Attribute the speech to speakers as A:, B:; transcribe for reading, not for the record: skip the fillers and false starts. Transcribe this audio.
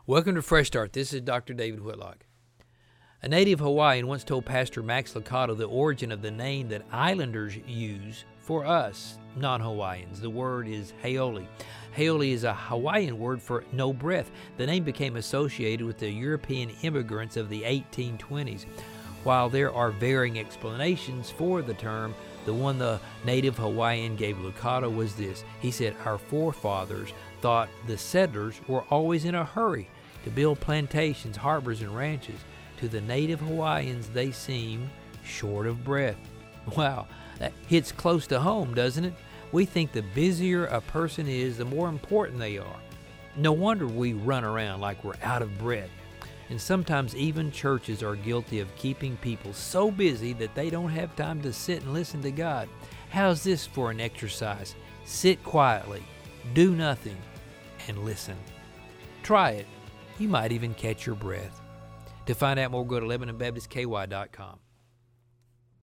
A: Welcome to Fresh Start. This is Dr. David Whitlock. A native Hawaiian once told Pastor Max Lucado the origin of the name that islanders use for us, non-Hawaiians. The word is Haole. Haole is a Hawaiian word for no breath. The name became associated with the European immigrants of the 1820s. While there are varying explanations for the term, the one the native Hawaiian gave Lucado was this. He said, "Our forefathers thought the settlers were always in a hurry to build plantations, harbors, and ranches. To the native Hawaiians, they seemed short of breath." Wow, that hits close to home, doesn't it? We think the busier a person is, the more important they are. No wonder we run around like we're out of breath. And sometimes even churches are guilty of keeping people so busy that they don't have time to sit and listen to God. How's this for an exercise? Sit quietly, do nothing, and listen. Try it. You might even catch your breath. To find out more, go to LebanonBaptistKY.com.